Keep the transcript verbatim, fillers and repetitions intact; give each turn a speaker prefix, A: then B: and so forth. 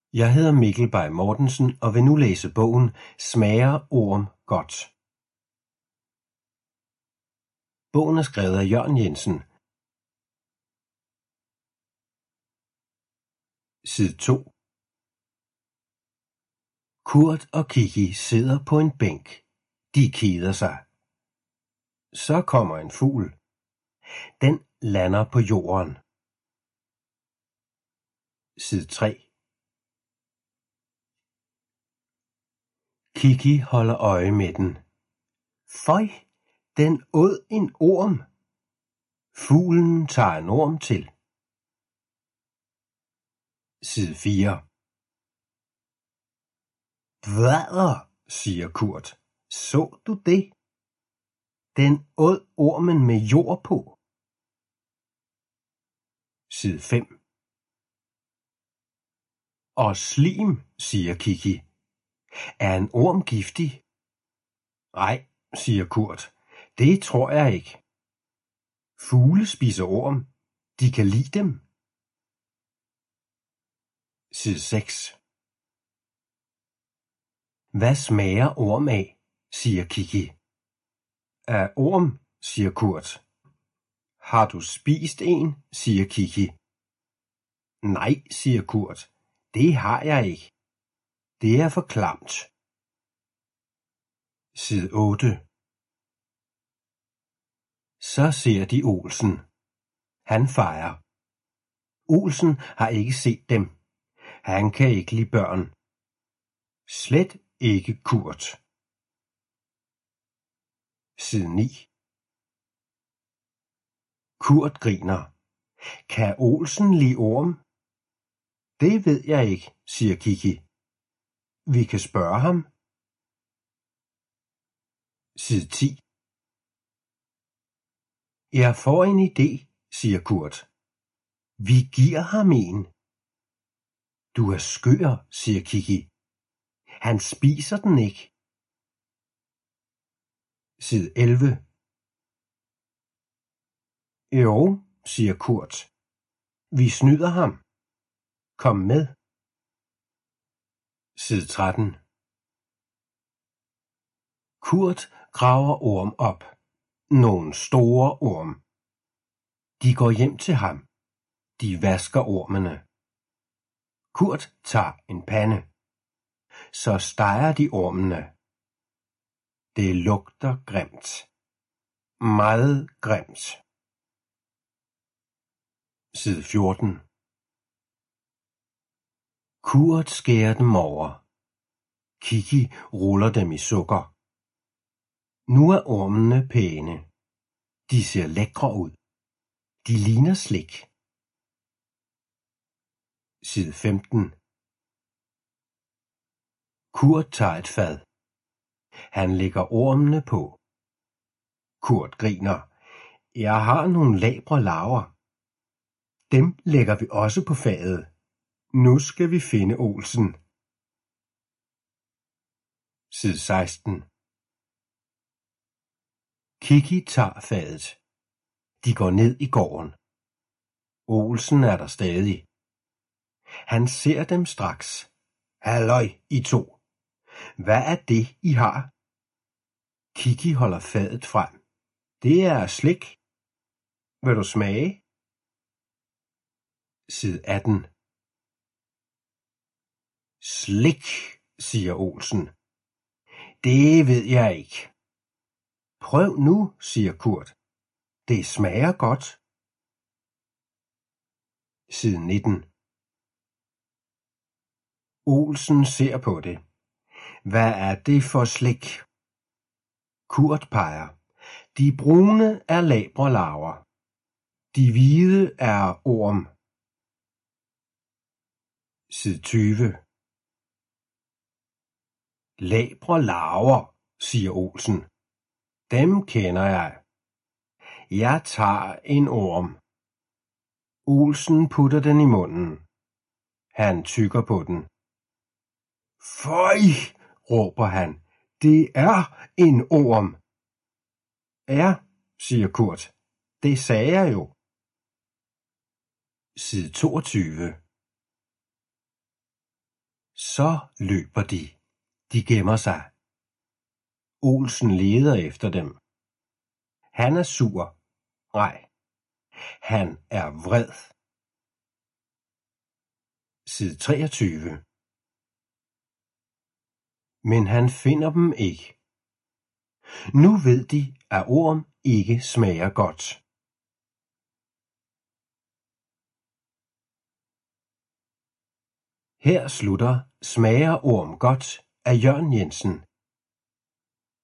A: Jeg hedder Mikkel Bay Mortensen og vil nu læse bogen Smager orm godt. Bogen er skrevet af Jørgen Jensen. Side to. Kurt og Kiki sidder på en bænk. De keder sig. Så kommer en fugl. Den lander på jorden. Side tre. Kiki holder øje med den. Føj, den åd en orm. Fuglen tager en orm til. Side fire. Vadder, siger Kurt. Så du det? Den åd ormen med jord på. Side fem. Og slim, siger Kiki. Er en orm giftig? Nej, siger Kurt. Det tror jeg ikke. Fugle spiser orm. De kan lide dem. Side seks. Hvad smager orm af? Siger Kiki. Af orm, siger Kurt. Har du spist en? Siger Kiki. Nej, siger Kurt. Det har jeg ikke. Det er for klamt. Side otte. Så ser de Olsen. Han fejrer. Olsen har ikke set dem. Han kan ikke lide børn. Slet ikke Kurt. Side ni. Kurt griner. Kan Olsen lide orm? Det ved jeg ikke, siger Kiki. Vi kan spørge ham. Side ti. Jeg får en idé, siger Kurt. Vi giver ham en. Du er skør, siger Kiki. Han spiser den ikke. Side elleve. Jo, siger Kurt. Vi snyder ham. Kom med. Side tretten. Kurt graver orm op. Nogle store orm. De går hjem til ham. De vasker ormene. Kurt tager en pande. Så steger de ormene. Det lugter grimt. Meget grimt. Side fjorten. Kurt skærer dem over. Kiki ruller dem i sukker. Nu er ormene pæne. De ser lækre ud. De ligner slik. Side femten. Kurt tager et fad. Han lægger ormene på. Kurt griner. Jeg har nogle labre larver. Dem lægger vi også på fadet. Nu skal vi finde Olsen. Side seksten. Kiki tager fadet. De går ned i gården. Olsen er der stadig. Han ser dem straks. Halløj, I to. Hvad er det, I har? Kiki holder fadet frem. Det er slik. Vil du smage? Side atten. Slik, siger Olsen. Det ved jeg ikke. Prøv nu, siger Kurt. Det smager godt. Side nitten. Olsen ser på det. Hvad er det for slik? Kurt peger. De brune er labre larver. De hvide er orm. Side tyve. Labre larver, siger Olsen. Dem kender jeg. Jeg tager en orm. Olsen putter den i munden. Han tykker på den. Føj, råber han. Det er en orm. Ja, siger Kurt. Det sagde jeg jo. Side toogtyve. Så løber de. De gemmer sig. Olsen leder efter dem. Han er sur. Nej, han er vred. Side treogtyve. Men han finder dem ikke. Nu ved de, at orm ikke smager godt. Her slutter Smager orm godt af Jørgen Jensen.